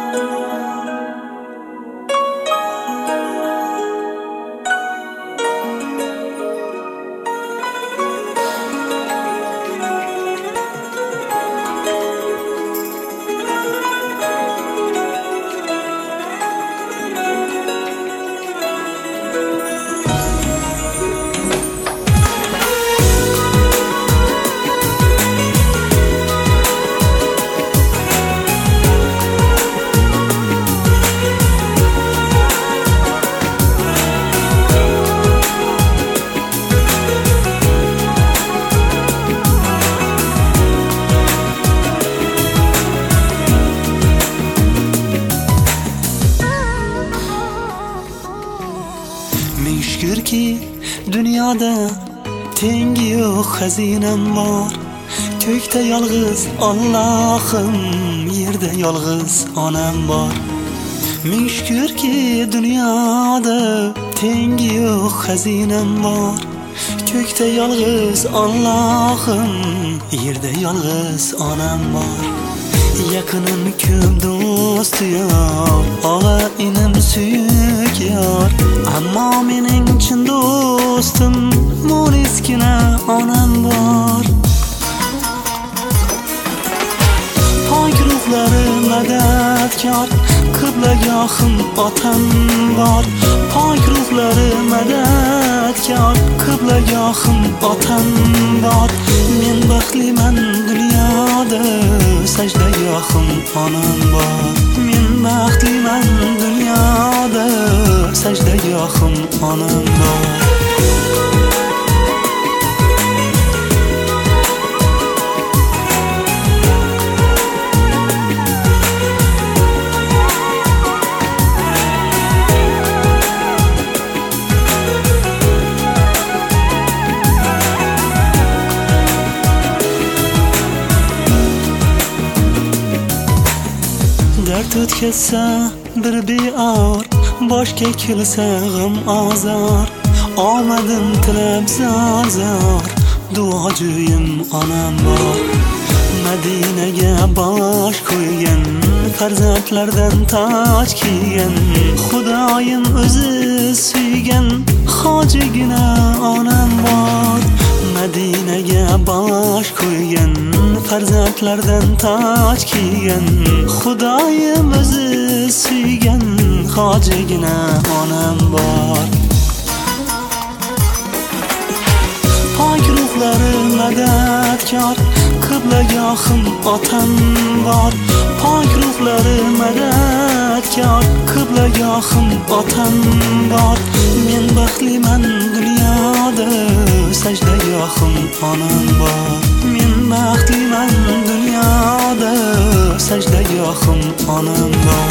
Ming shukrki dunyoda tengi yo'q xazinam bor. Ko'kda yolg'iz Allohim, yerda yolg'iz onam bor. Ming shukrki dunyoda tengi yo'q xazinam bor. Ko'kda yolg'iz Allohim, yerda yolg'iz onam bor. Yaqinim ko'p do'st yor, og'a inim suyuk yor, ammo mening chin do'stim mo'riskina onam bor. Pok ruhlari madadkor, qiblagohim otam bor. Pok ruhlari madadkor, qiblagohim otam bor. Men baxtliman dunyoda, sajdagohim onam bor. Men baxtliman dunyoda, sajdagohim onam bor. Dard o'tkazsa bir beor, boshga kelsa g'am azor. Omadim tilab zor, duojo'yim onam bor. Madinaga bosh qo'ygan, farzandlardan toj kiygan, Xudoyim o'zi suygan hojigina onam bor. Madinaga bosh qo'ygan, farzandlardan toj kiygan, Xudoyim o'zi suygan hojigina onam bor. Pok ruhlari madadkor, qiblagohim otam bor. Pok ruhlari madadkor, qiblagohim otam bor. Men baxtliman dunyoda, sajdagohim onam bor. Men baxtliman dunyoda, sajdagohim onam bor.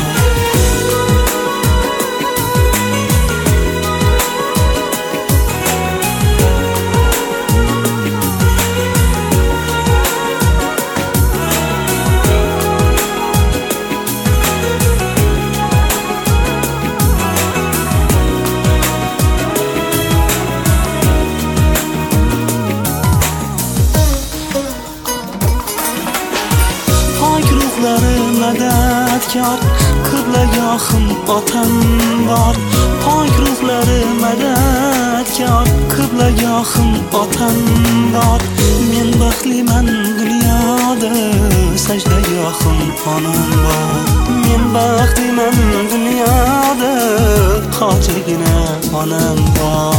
Madadkor, qiblagohim otam bor. Pok ruhlari madadkor, qiblagohim otam bor. Men baxtliman dunyoda, sajdagohim onam bor. Men baxtliman dunyoda, hojigina onam bor.